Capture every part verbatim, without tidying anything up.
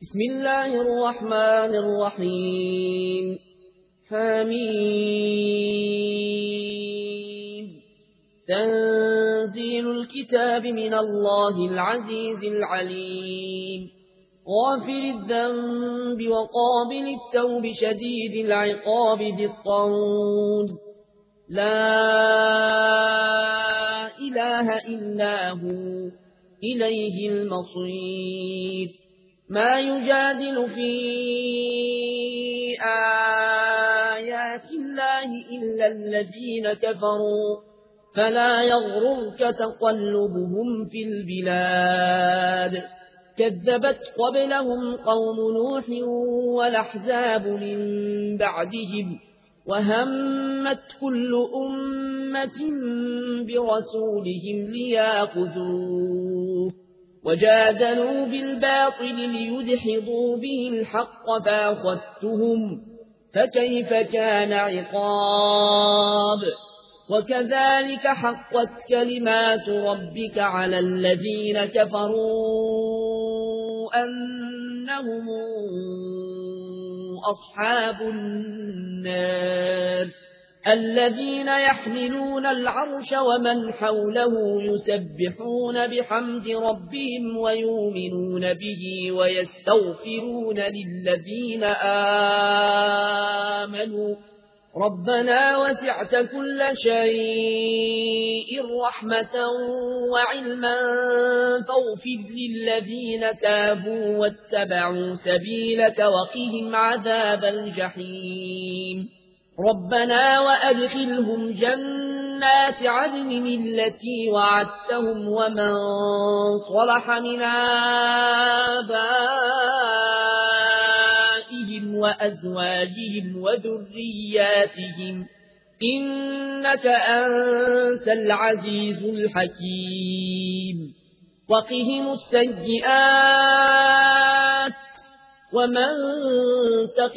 بسم الله الرحمن الرحيم. حميم. تنزيل الكتاب من الله العزيز العليم، غافر الذنب وقابل التوب شديد العقاب ذي الطول، لا إله إلا هو إليه المصير. ما يجادل في آيات الله إلا الذين كفروا، فلا يغررك تقلبهم في البلاد. كذبت قبلهم قوم نوح والأحزاب من بعدهم، وهمت كل أمة برسولهم ليأخذوه، وجادلوا بالباطل ليدحضوا به الحق فأخذتهم، فكيف كان عقاب. وكذلك حقت كلمات ربك على الذين كفروا أنهم أصحاب النار، الذين يحملون العرش ومن حوله يسبحون بحمد ربهم ويؤمنون به ويستغفرون للذين آمنوا ربنا وسعت كل شيء رحمة وعلما فاغفر للذين تابوا واتبعوا سبيلك وقهم عذاب الجحيم. ربنا وأدخلهم جنات عدن التي وعدتهم ومن صلح من آبائهم وأزواجهم وذرياتهم إنك أنت العزيز الحكيم. وقهم السيئات ومن تق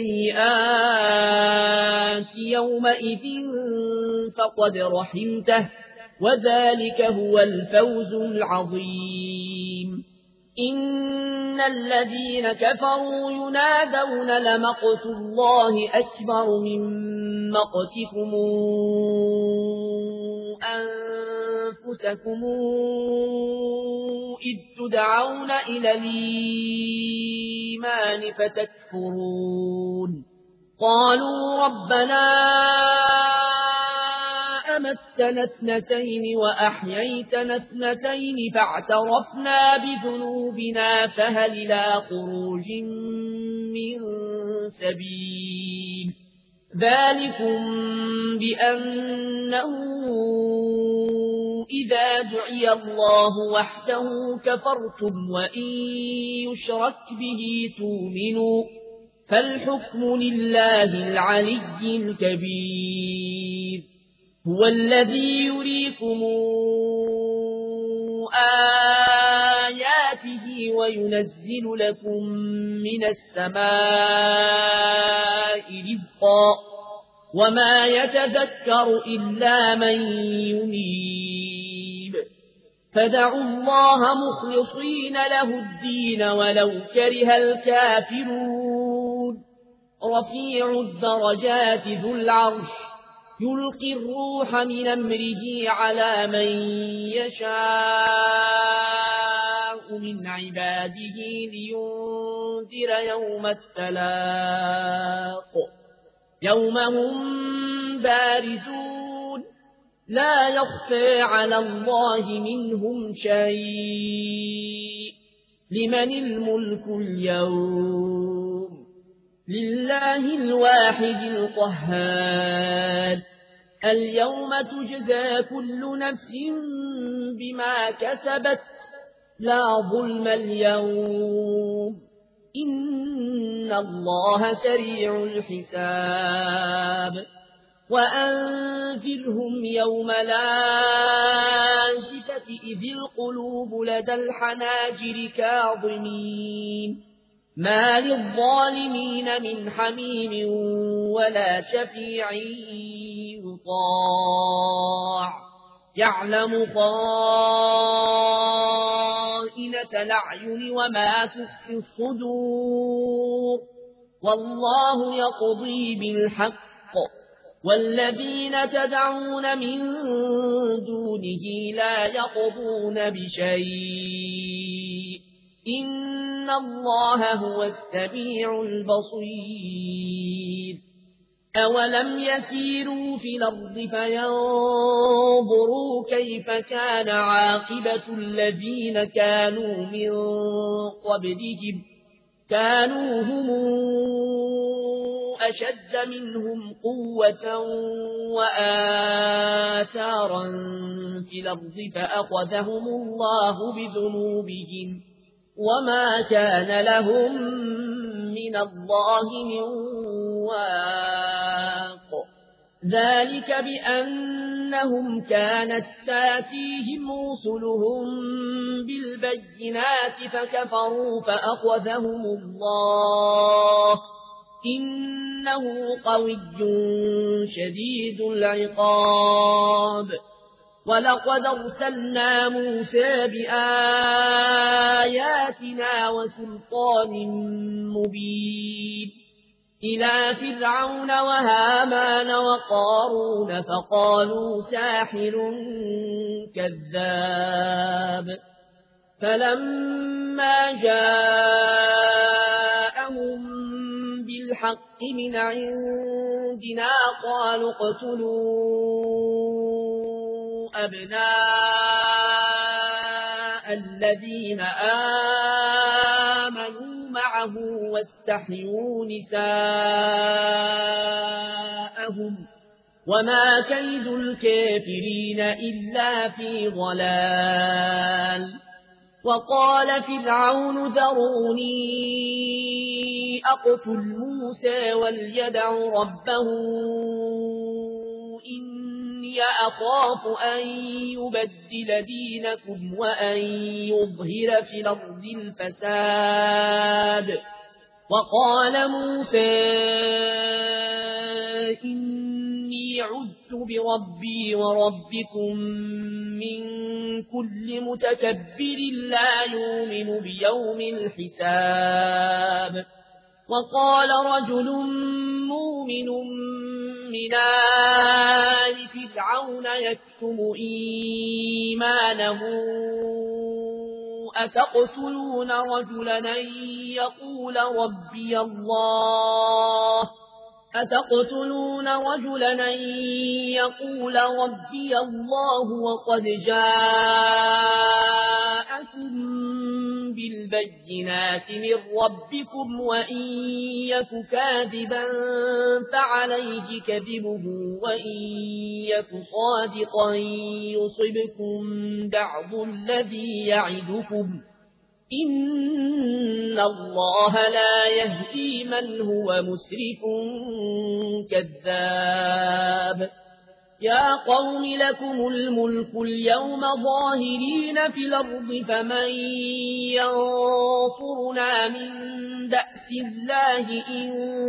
السيئات يومئذ فقد رحمته، وذلك هو الفوز العظيم. إن الذين كفروا ينادون لمقت الله أكبر من مقتكم أنفسكم إذ تدعون إلى الإيمان فتكفرون. قالوا ربنا أمتنا اثنتين وأحييتنا اثنتين فاعترفنا بذنوبنا فهل إلى خروج من سبيل. ذلكم بأنه إذا دعي الله وحده كفرتم وإن يشرك به تؤمنوا، فالحكم لله العلي الكبير. هو الذي يريكم آياته وينزل لكم من السماء رزقا، وما يتذكر إلا من ينيب. فدعوا الله مخلصين له الدين ولو كره الكافرون. رفيع الدرجات ذو العرش يلقي الروح من أمره على من يشاء من عباده لينذر يوم التلاق، يوم هم بارزون لا يخفى على الله منهم شيء. لمن الملك اليوم؟ لله الواحد القهار. اليوم تجزى كل نفس بما كسبت لا ظلم اليوم، إن الله سريع الحساب. وأنذرهم يوم الآزفة إذ القلوب لدى الحناجر كاظمين، ما للظالمين من حميم ولا شفيع يطاع، يعلم خائنة خائنة الأعين وما تخفي الصدور والله يقضي بالحق والذين تدعون من دونه لا يقضون بشيء إن الله هو السميع البصير أولم يسيروا في الأرض فينظروا كيف كان عاقبة الذين كانوا من قبلهم كانوا هم أشد منهم قوة وآثارا في الأرض فأخذهم الله بذنوبهم وما كان لهم من الله من واق ذلك بأنهم كانت تاتيهم رسلهم بالبينات فكفروا فأخذهم الله إنه قوي شديد العقاب ولقد أرسلنا موسى بآياتنا وسلطان مبين إلى فرعون وهامان وقارون فقالوا ساحر كذاب فلما جاءهم بالحق من عندنا قالوا اقتلوا أبناء الذين آمنوا معه واستحيوا نساءهم وما كيد الكافرين إلا في ضلال وقال فرعون ذروني أقتل موسى وليدع ربه إني أخاف أن يبدل دينكم وأن يظهر في الأرض الفساد وقال موسى إني عذت بربي وربكم من كل متكبر لا يؤمن بيوم الحساب وقال رجل مؤمن من آل فرعون يكتم إيمانه أتقتلون رجلا أن يقول ربي الله أتقتلون رجلا أن يقول ربي الله وقد جاءكم بالبينات من ربكم وإن يك كاذبا فعليه كذبه وإن يك صادقا يصبكم بعض الذي يعدكم إن الله لا يهدي من هو مسرف كذاب يا قوم لكم الملك اليوم ظاهرين في الأرض فمن ينصرنا من بأس الله إن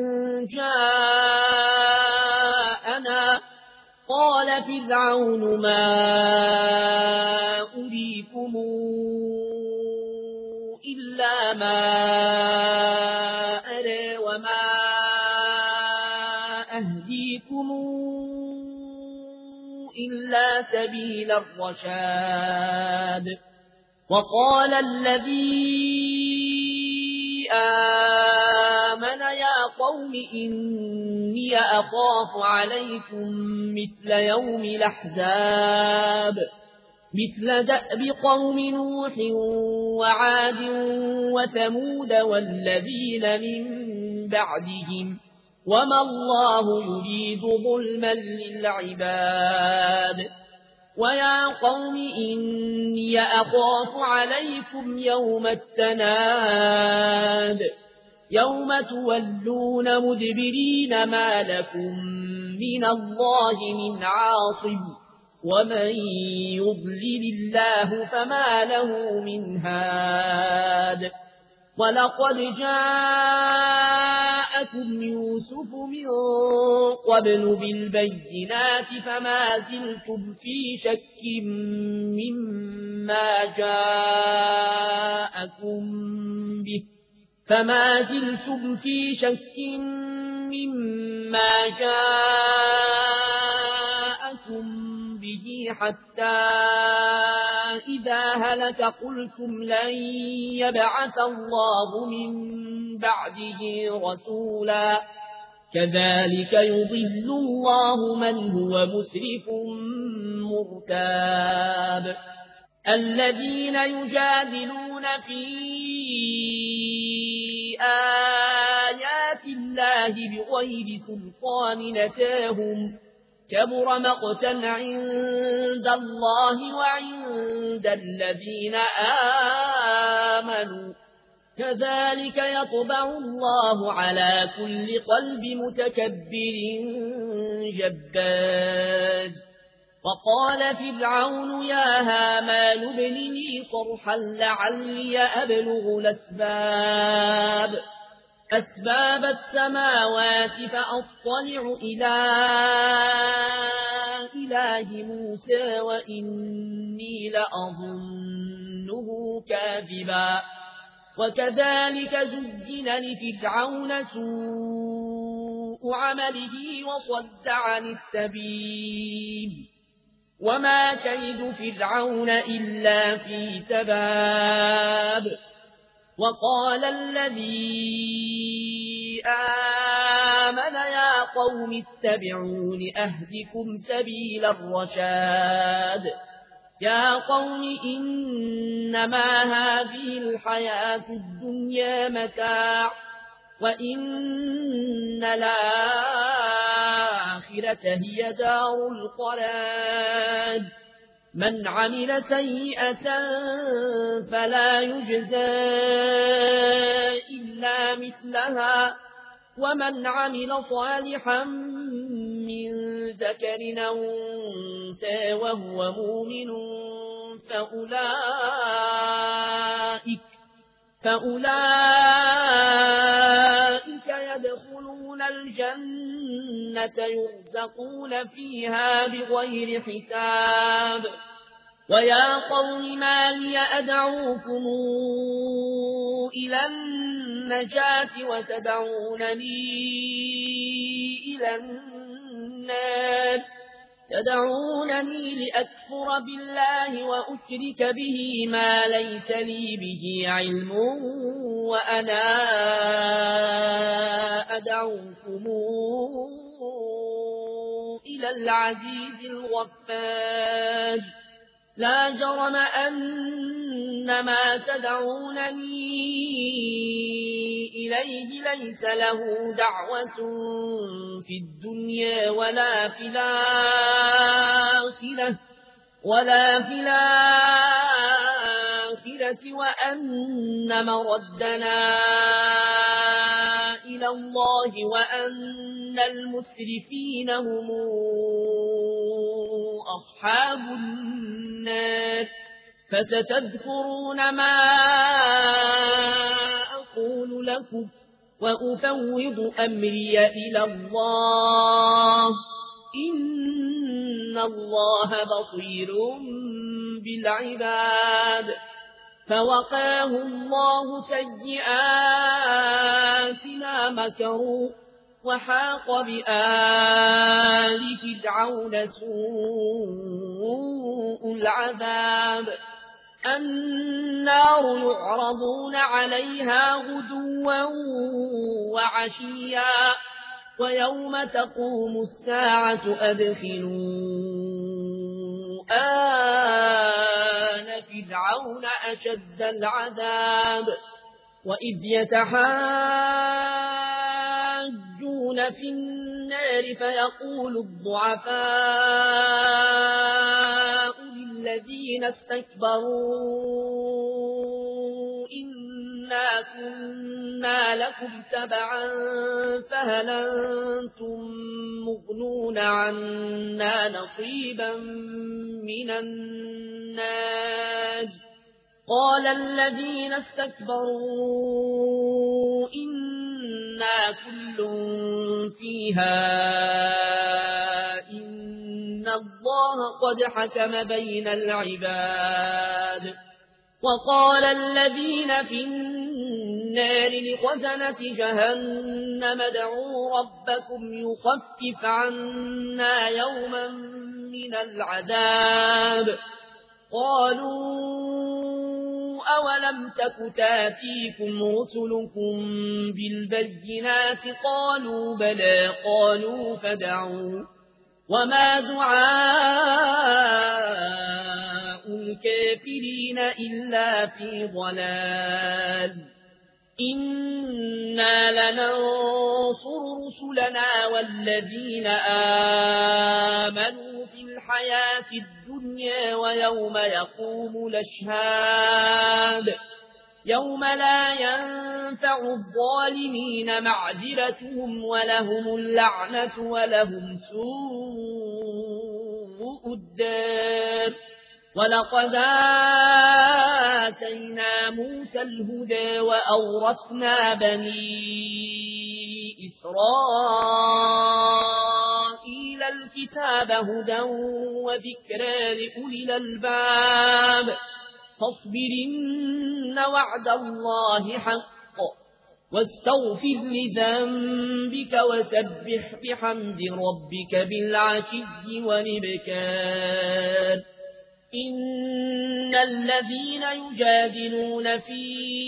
جاءنا قال فرعون ما أريكم إلا ما أرى وما أهديكم إلا سبيل الرشاد وقال الذي آمن يا قوم إني أخاف عليكم مثل يوم الأحزاب مثل دأب قوم نوح وعاد وثمود والذين من بعدهم وما الله يريد ظلما للعباد ويا قوم إني أخاف عليكم يوم التناد يوم تولون مدبرين ما لكم من الله من عاصم ومن يضلل الله فما له من هاد ولقد جاء جاءكم يوسف من قبل بالبينات فما زلتم في شك مما جاءكم به فما زلتم في شك مما جاءكم به حتى إذا هلك قلتم لن يبعث الله من بعده رسولا كذلك يضل الله من هو مسرف مرتاب الذين يجادلون في آيات الله بغير سلطان نتاهم كبر مقتا عند الله وعند الذين آمنوا كذلك يطبع الله على كل قلب متكبر جبار وقال فرعون يا هامان ابن لي صرحا لعلي أبلغ الأسباب أسباب السماوات فأطلع إلى إله موسى وإني لأظنه كاذبا وكذلك زين لفرعون سوء عمله وصد عن السبيل وما كيد فرعون إلا في تباب وقال الذي آمن يا قوم اتبعون أهدكم سبيل الرشاد يا قوم إنما هذه الحياة الدنيا متاع وإن الآخرة هي دار القرار من عمل سيئة فلا يجزى إلا مثلها ومن عمل صالحا من ذكر أو أنثى وهو مؤمن فأولئك, فأولئك يدخلون الجنة يرزقون فيها بغير حساب ويا قوم ما لي أدعوكم إلى النجاة وتدعونني إلى النار تدعونني لأكفر بالله وأشرك به ما ليس لي به علم وأنا أدعوكم إلى العزيز الغفار لا جرم أن ما تدعونني إليه ليس له دعوة في الدنيا ولا في الآخرة ولا في الآخرة وأن مردنا إلى الله وأن المسرفين هم أصحاب النار فستذكرون ما أقول لكم وأفوض أمري إلى الله إن الله بصير بالعباد فوقاه الله سيئات ما مكروا وحاق بآل فرعون سوء العذاب النار يعرضون عليها غدوا وعشيا ويوم تقوم الساعة أدخلوا آل فرعون أشد العذاب وإذ يتحاجون في النار فيقول الضعفاء للذين استكبروا إنا كنا لكم تبعا فهل أنتم مغنون عنا نصيبا من النار قال الذين استكبروا إنا كنا فيها إن الله قد حكم بين العباد. وقال الذين في النار لخزنة جهنم ادعوا ربكم يخفف عنا يوما من العذاب. قالوا أولم تك تاتيكم رسلكم بالبينات قالوا بلى قالوا فادعوا. وما دعاء الكافرين إلا في ضلال. إنا لننصر رسلنا والذين آمنوا في الحياة الدنيا ويوم يقوم الأشهاد يوم لا ينفع الظالمين معذرتهم ولهم اللعنة ولهم سوء الدار. ولقد آتينا موسى الهدى وأورثنا بني إسرائيل الكتاب هدى وذكرى لأولي الألباب. فاصبر إن وعد الله حق واستغفر لذنبك وسبح بحمد ربك بالعشي والإبكار. إن الذين يجادلون في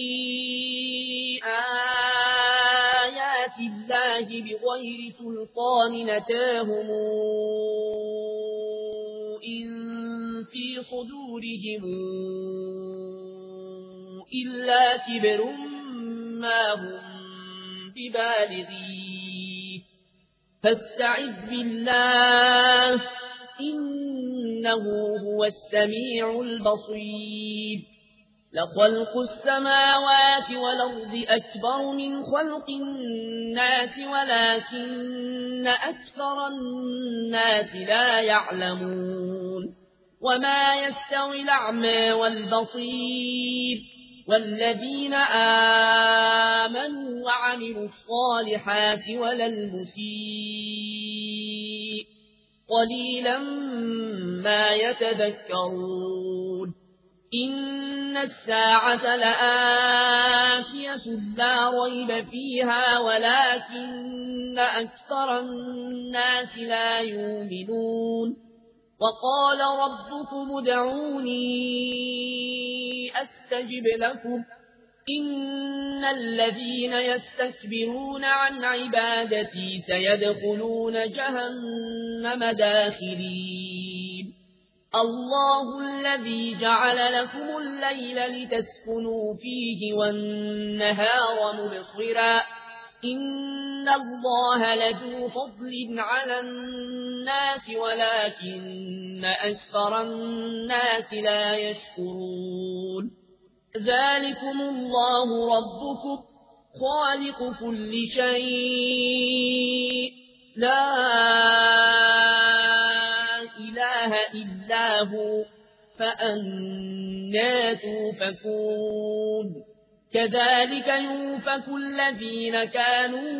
آيات الله بغير سلطان نتاهم إن في صدورهم إلا كبر ما هم ببالغيه فاستعذ بالله إنه هو السميع البصير. لخلق السماوات والأرض أكبر من خلق الناس ولكن أكثر الناس لا يعلمون. وما يستوي الأعمى والبصير والذين آمنوا وعملوا الصالحات ولا المسيء قليلا ما يتذكرون. إن الساعة لآتية لا ريب فيها ولكن أكثر الناس لا يؤمنون. وقال ربكم ادعوني أستجب لكم إن الذين يستكبرون عن عبادتي سيدخلون جهنم داخرين. الله الذي جعل لكم الليل لتسكنوا فيه والنهار مبصرا إن الله لذو فضل على الناس ولكن أكثر الناس لا يشكرون. ذلكم الله ربكم خالق كل شيء لا إله إلا هو فأنى توفكون. كذلك يؤفك الذين كانوا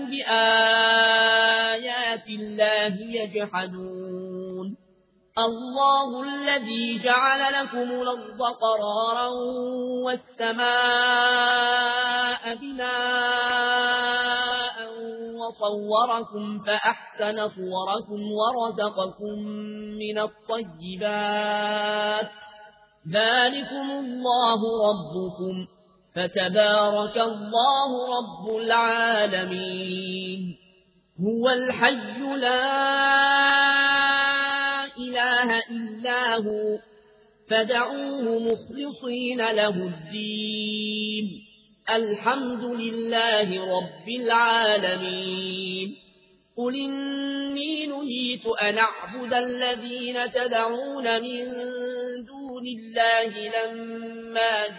بآيات الله يجحدون. الله الذي جعل لكم الأرض قرارا والسماء بناء وصوركم فأحسن صوركم ورزقكم من الطيبات. ذلكم الله ربكم فتبارك الله رب العالمين. هو الحي لا إله إلا هو فدعوه مخلصين له الدين. الحمد لله رب العالمين. قل إني نهيت أن أعبد الذين تدعون من دون الله لما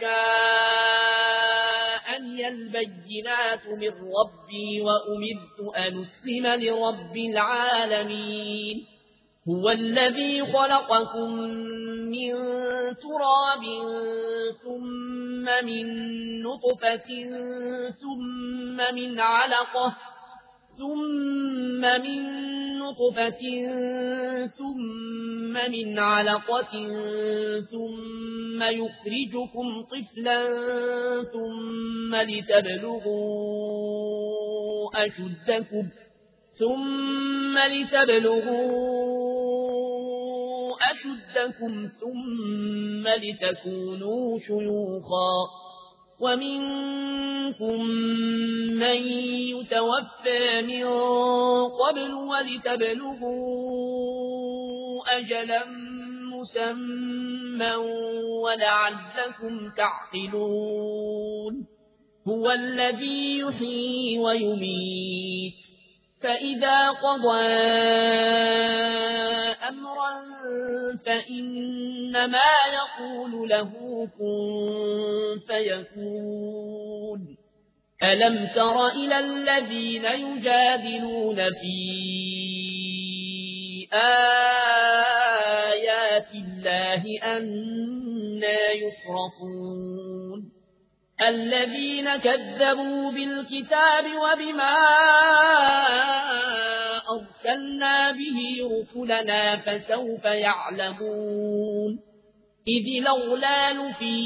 جاءني البينات من ربي وأمرت أن أسلم لرب العالمين. هو الذي خلقكم من تراب ثم من نطفة ثم من علقة ثم من نطفة ثم من علقة ثم يخرجكم طفلا ثم لتبلغوا أشدكم ثم لتبلغوا أشدكم ثم لتكونوا شيوخا ومنكم من يتوفى من قبل ولتبلغوا أجلا مسمى ولعلكم تعقلون هو الذي يحيي ويميت فإذا قضى أمرا فإنما يقول له كن فيكون ألم تر إلى الذين يجادلون في آيات الله أنى يصرفون الذين كذبوا بالكتاب وبما أرسلنا به رسلنا فسوف يعلمون إذ الأغلال في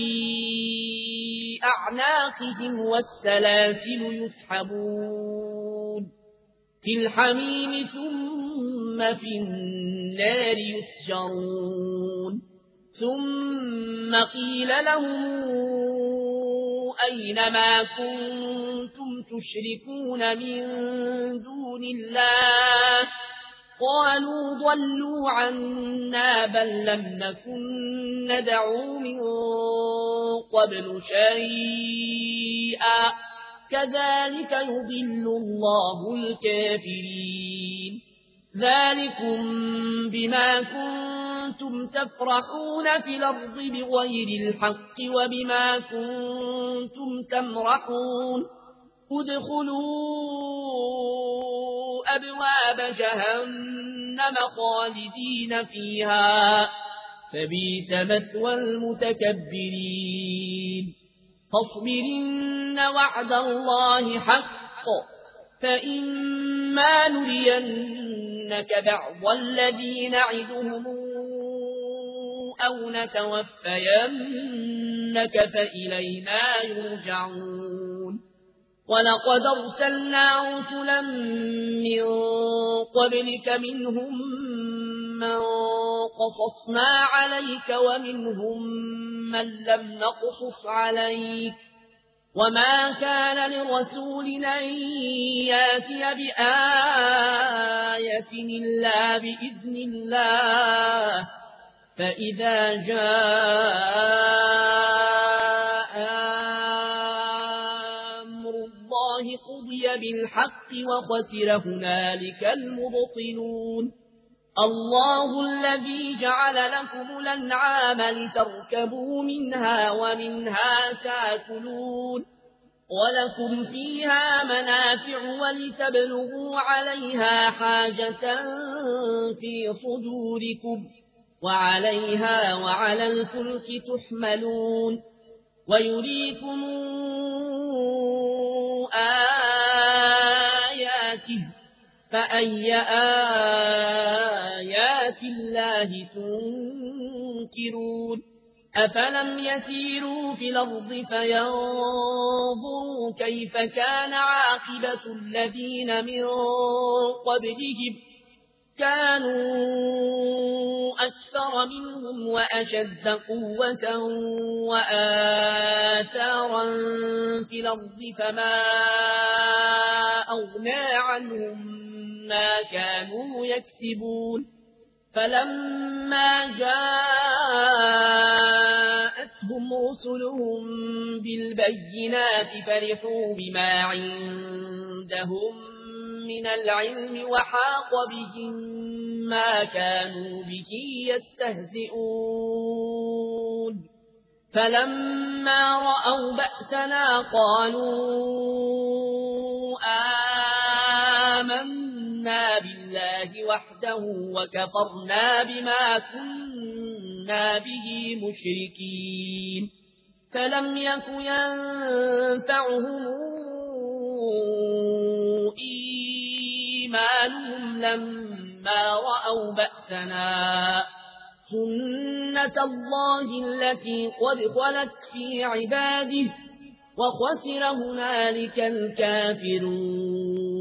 أعناقهم والسلاسل يسحبون في الحميم ثم في النار يسجرون ثم قيل لهم أين ما كنتم تشركون من دون الله قالوا ضلوا عنا بل لم نكن ندعو من قبل شيئا كذلك يضل الله الكافرين ذلكم بما كنتم تفرحون في الأرض بغير الحق وبما كنتم تمرحون ادخلوا أبواب جهنم خالدين فيها فبئس مثوى المتكبرين فاصبرن وعد الله حق فإما نرينك بعض الذي نعدهم أو نتوفينك فإلينا يرجعون ولقد أرسلنا رسلا من قبلك منهم من قصصنا عليك ومنهم من لم نقصص عليك وما كان لرسول أن ياتي بآية إلا بإذن الله فإذا جاء أمر الله قضي بالحق وخسر هنالك المبطلون الله الذي جعل لكم الأنعام لتركبوا منها ومنها تاكلون ولكم فيها منافع ولتبلغوا عليها حاجة في صدوركم وعليها وعلى الفلك تحملون ويريكم آياته فأي آيات الله تنكرون أفلم يسيروا في الأرض فينظروا كيف كان عاقبة الذين من قبلهم كانوا أكثر منهم وأشد قوة وآثارا في الأرض فما أغنى عنهم ما كانوا يكسبون فلما جاءتهم رسلهم بالبينات فرحوا بما عندهم من العلم وحاق بهم ما كانوا به يستهزئون فلما رأوا بأسنا قالوا آمنا بالله وحده وكفرنا بما كنا به مشركين فلم يك ينفعهم إيمانهم لما رأوا بأسنا سنة الله التي قد خلت في عباده وخسر هنالك الكافرون